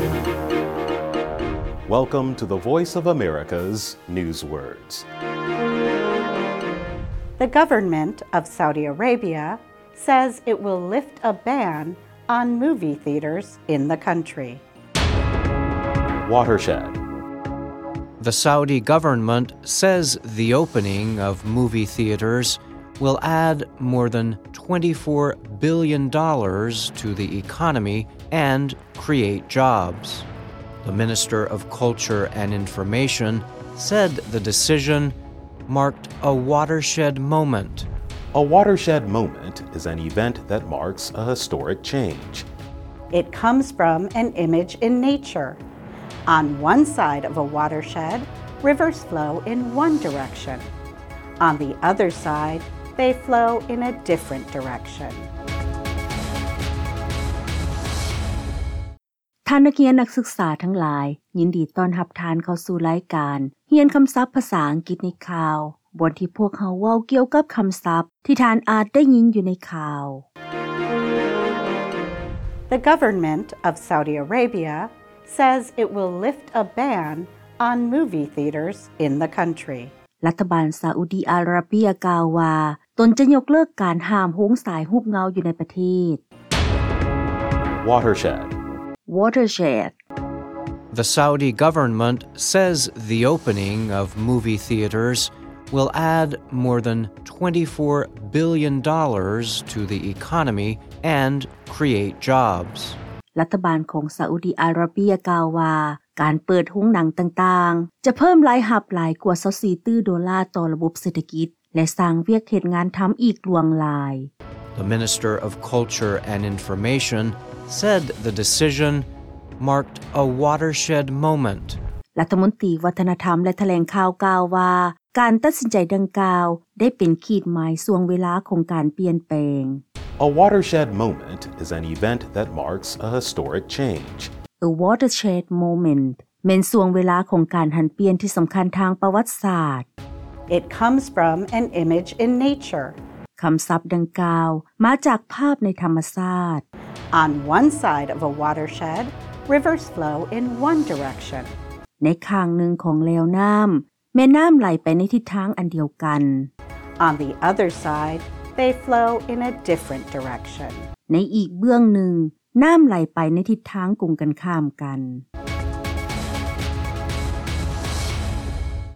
Welcome to the Voice of America's Newswords. The government of Saudi Arabia says it will lift a ban on movie theaters in the country. Watershed. The Saudi government says the opening of movie theaters will add more than $24 billion to the economy and create jobs. The Minister of Culture and Information said the decision marked a watershed moment. A watershed moment is an event that marks a historic change. It comes from an image in nature. On one side of a watershed, rivers flow in one direction. On the other side, they flow in a different direction. ท่านนักเรียนนักศึกษาทั้งหลายยินดีต้อนรับท่านเข้าสู่รายการเรียนคำศัพท์ภาษาอังกฤษในข่าวบนที่พวกเราเว้าเกี่ยวกับคำศัพท์ที่ท่านอาจได้ยินอยู่ในข่าว The government of Saudi Arabia says it will lift a ban on movie theaters in the country. รัฐบาลซาอุดีอาระเบียกล่าวว่าตนจะยกเลิกการห้ามโรงฉายรูปเงาอยู่ในประเทศ Watershed. The Saudi government says the opening of movie theaters will add more than $24 billion to the economy and create jobs. รัฐบาลของซาอุดีอาระเบียกล่าวว่าการเปิดโรงหนังต่างๆจะเพิ่มรายรับหลายกว่า$24 บิลลิอต่อระบบเศรษฐกิจและสร้างเวียกเฮ็ดงานทำอีกหลวงหลาย The Minister of Culture and Information said the decision marked a watershed moment. รัฐมนตรีวัฒนธรรมและแถลงข่าวกล่าวว่าการตัดสินใจดังกล่าวได้เป็นขีดหมายช่วงเวลาของการเปลี่ยนแปลง A watershed moment is an event that marks a historic change. A watershed moment เป็นช่วงเวลาของการหันเปลี่ยนที่สำคัญทางประวัติศาสตร์ It comes from an image in nature. คำศัพท์ดังกล่าวมาจากภาพในธรรมชาติ On one side of a watershed, rivers flow in one direction. ในข้างหนึ่งของแลวน้ำแม่น้ำไหลไปในทิศทางอันเดียวกัน On the other side, they flow in a different direction. ในอีกเบื้องหนึ่งน้ำไหลไปในทิศทางตรงกันข้ามกัน